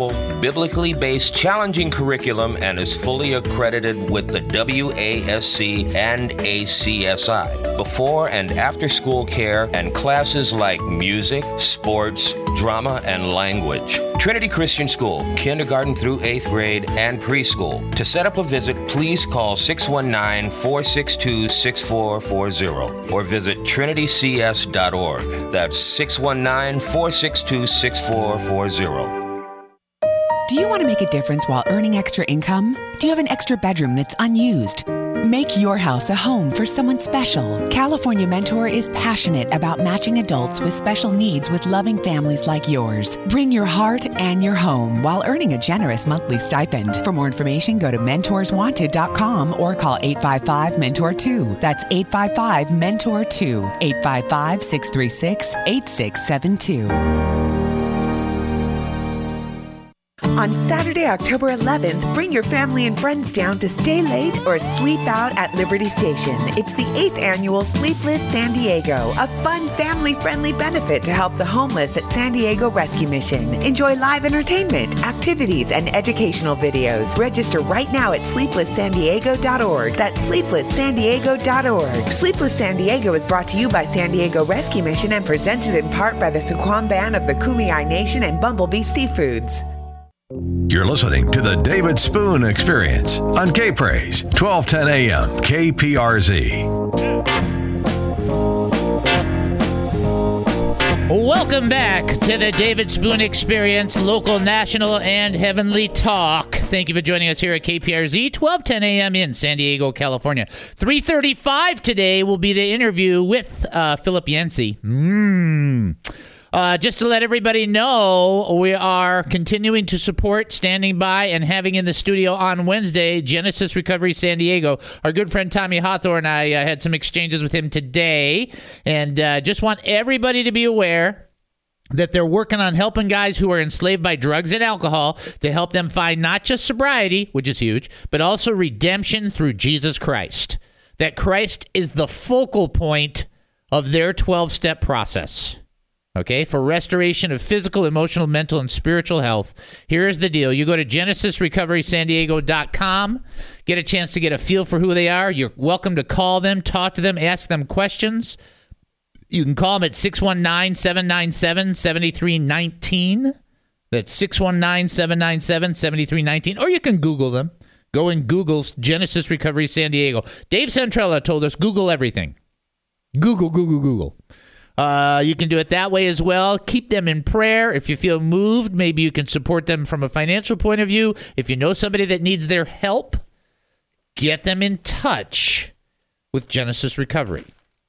affordable, biblically based, challenging curriculum and is fully accredited with the W A S C and A C S I. Before and after school care and classes like music, sports, drama, and language. Trinity Christian School, kindergarten through eighth grade and preschool. To set up a visit, please call six one nine, four six two, six four four zero or visit trinity c s dot org. That's six one nine, four six two, six four four zero. Do you want to make a difference while earning extra income? Do you have an extra bedroom that's unused? Make your house a home for someone special. California Mentor is passionate about matching adults with special needs with loving families like yours. Bring your heart and your home while earning a generous monthly stipend. For more information, go to mentors wanted dot com or call eight five five, mentor two. That's eight five five, mentor two. eight five five, six three six, eight six seven two. On Saturday, October eleventh, bring your family and friends down to stay late or sleep out at Liberty Station. It's the eighth annual Sleepless San Diego, a fun, family-friendly benefit to help the homeless at San Diego Rescue Mission. Enjoy live entertainment, activities, and educational videos. Register right now at sleepless san diego dot org. That's sleepless san diego dot org. Sleepless San Diego is brought to you by San Diego Rescue Mission and presented in part by the Suquam Band of the Kumeyaay Nation and Bumblebee Seafoods. You're listening to the David Spoon Experience on K-Praise, twelve ten a.m. K P R Z. Welcome back to the David Spoon Experience, local, national, and heavenly talk. Thank you for joining us here at K P R Z, twelve ten a.m. in San Diego, California. three thirty-five today will be the interview with uh, Philip Yancey. Mmm. Uh, just to let everybody know, we are continuing to support, standing by, and having in the studio on Wednesday, Genesis Recovery San Diego. Our good friend Tommy Hawthorne, I uh, had some exchanges with him today, and uh, just want everybody to be aware that they're working on helping guys who are enslaved by drugs and alcohol to help them find not just sobriety, which is huge, but also redemption through Jesus Christ. That Christ is the focal point of their twelve-step process. Okay, for restoration of physical, emotional, mental, and spiritual health. Here's the deal. You go to genesis recovery san diego dot com, get a chance to get a feel for who they are. You're welcome to call them, talk to them, ask them questions. You can call them at six one nine, seven nine seven, seven three one nine. That's six one nine, seven nine seven, seven three one nine. Or you can Google them. Go and Google Genesis Recovery San Diego. Dave Centrella told us, Google everything. Google, Google, Google. Uh, you can do it that way as well. Keep them in prayer. If you feel moved, maybe you can support them from a financial point of view. If you know somebody that needs their help, get them in touch with Genesis Recovery.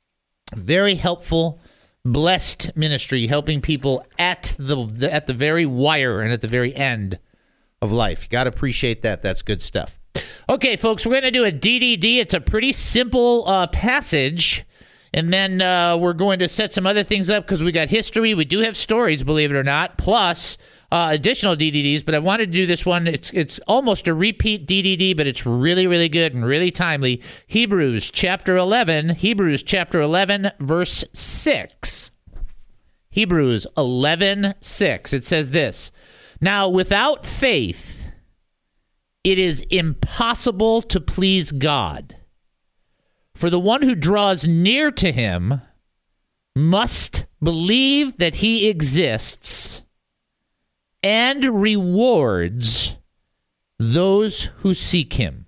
Very helpful, blessed ministry, helping people at the, the at the very wire and at the very end of life. You got to appreciate that. That's good stuff. Okay, folks, we're going to do a D D D. It's a pretty simple uh, passage. And then uh, we're going to set some other things up because we got history. We do have stories, believe it or not, plus uh, additional D D Ds. But I wanted to do this one. It's it's almost a repeat D D D, but it's really, really good and really timely. Hebrews chapter eleven. Hebrews chapter eleven, verse six. Hebrews eleven, six. It says this. Now, without faith, it is impossible to please God. For the one who draws near to him must believe that he exists and rewards those who seek him.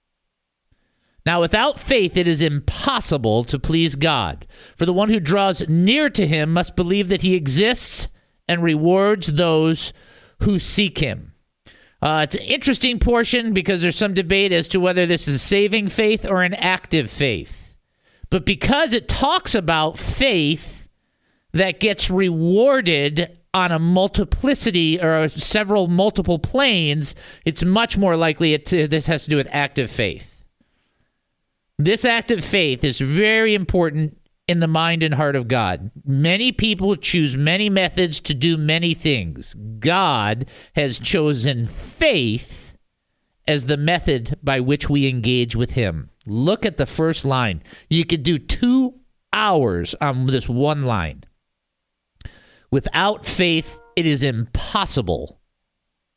Now, without faith, it is impossible to please God. For the one who draws near to him must believe that he exists and rewards those who seek him. Uh, it's an interesting portion because there's some debate as to whether this is saving faith or an active faith. But because it talks about faith that gets rewarded on a multiplicity or several multiple planes, it's much more likely it to, this has to do with active faith. This active faith is very important in the mind and heart of God. Many people choose many methods to do many things. God has chosen faith as the method by which we engage with him. Look at the first line. You could do two hours on this one line. Without faith, it is impossible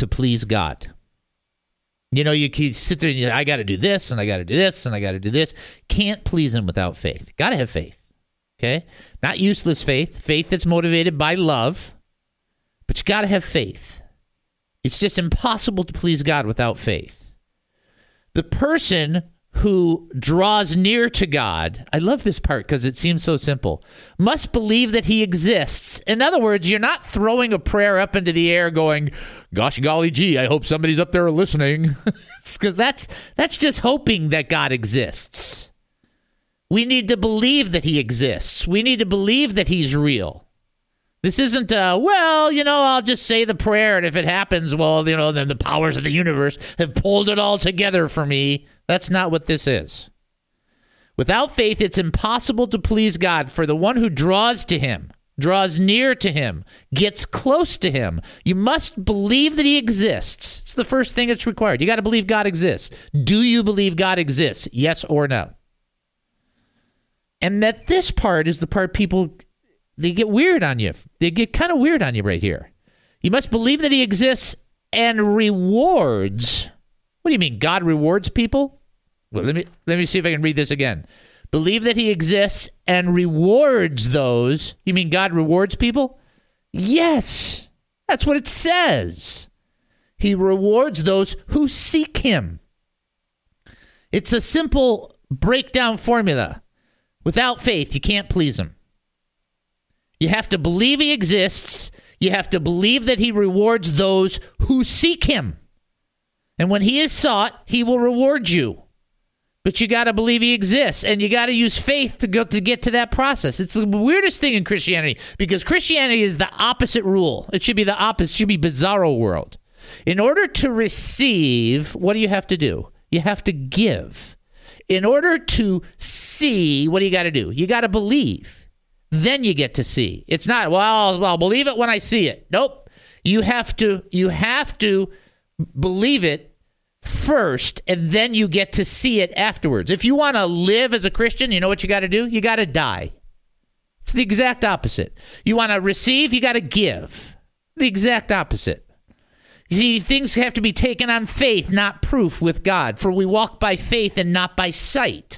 to please God. You know, you can sit there and you, I got to do this, and I got to do this, and I got to do this. Can't please him without faith. Got to have faith, okay? Not useless faith, faith that's motivated by love, but you got to have faith. It's just impossible to please God without faith. The person who draws near to God, I love this part because it seems so simple, must believe that he exists. In other words, you're not throwing a prayer up into the air going, gosh, golly gee, I hope somebody's up there listening. Because that's, that's just hoping that God exists. We need to believe that he exists. We need to believe that he's real. This isn't, uh, well, you know, I'll just say the prayer, and if it happens, well, you know, then the powers of the universe have pulled it all together for me. That's not what this is. Without faith, it's impossible to please God, for the one who draws to him, draws near to him, gets close to him. You must believe that he exists. It's the first thing that's required. You got to believe God exists. Do you believe God exists? Yes or no? And that this part is the part people... They get weird on you. They get kind of weird on you right here. You must believe that he exists and rewards. What do you mean? God rewards people? Well, let me let me see if I can read this again. Believe that he exists and rewards those. You mean God rewards people? Yes. That's what it says. He rewards those who seek him. It's a simple breakdown formula. Without faith, you can't please him. You have to believe he exists. You have to believe that he rewards those who seek him. And when he is sought, he will reward you. But you got to believe he exists, and you got to use faith to go to get to that process. It's the weirdest thing in Christianity, because Christianity is the opposite rule. It should be the opposite. It should be bizarro world. In order to receive, what do you have to do? You have to give. In order to see, what do you got to do? You got to believe. Then you get to see. It's not, well, well, I'll believe it when I see it. Nope. You have to, you have to believe it first, and then you get to see it afterwards. If you want to live as a Christian, you know what you got to do? You got to die. It's the exact opposite. You want to receive, you got to give. The exact opposite. You see, things have to be taken on faith, not proof with God. For we walk by faith and not by sight.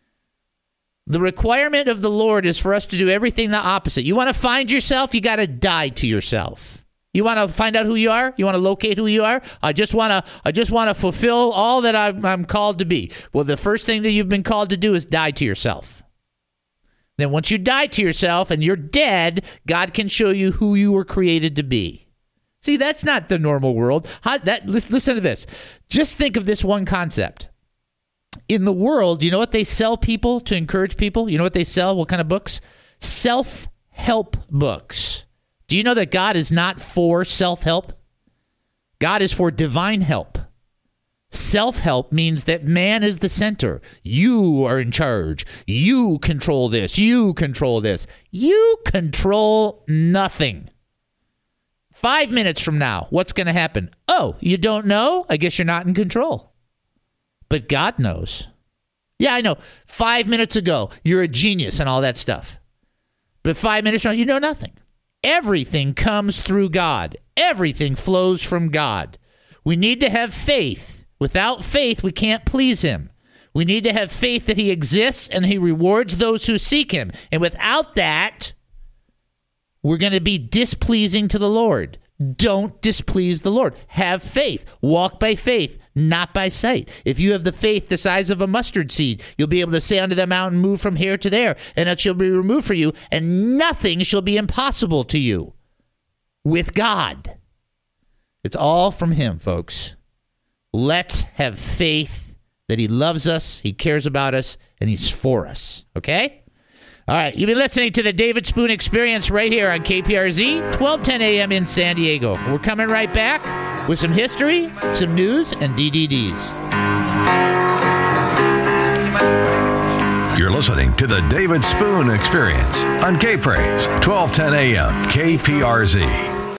The requirement of the Lord is for us to do everything the opposite. You want to find yourself, you got to die to yourself. You want to find out who you are? You want to locate who you are? I just want to I just want to fulfill all that I'm, I'm called to be. Well, the first thing that you've been called to do is die to yourself. Then once you die to yourself and you're dead, God can show you who you were created to be. See, that's not the normal world. How, that, listen to this. Just think of this one concept. In the world, you know what they sell people to encourage people? You know what they sell? What kind of books? Self-help books. Do you know that God is not for self-help? God is for divine help. Self-help means that man is the center. You are in charge. You control this. You control this. You control nothing. Five minutes from now, what's going to happen? Oh, you don't know? I guess you're not in control. But God knows. Yeah, I know. Five minutes ago, you're a genius and all that stuff. But five minutes from now, you know nothing. Everything comes through God. Everything flows from God. We need to have faith. Without faith, we can't please him. We need to have faith that he exists and he rewards those who seek him. And without that, we're going to be displeasing to the Lord. Don't displease the Lord. Have faith. Walk by faith, not by sight. If you have the faith the size of a mustard seed, you'll be able to say unto the mountain, move from here to there, and it shall be removed for you, and nothing shall be impossible to you with God. It's all from him, folks. Let's have faith that he loves us, he cares about us, and he's for us. Okay? All right, you've been listening to the David Spoon Experience right here on K P R Z, twelve ten a.m. in San Diego. We're coming right back with some history, some news, and D D Ds. You're listening to the David Spoon Experience on K-Praise, twelve ten a.m. K P R Z.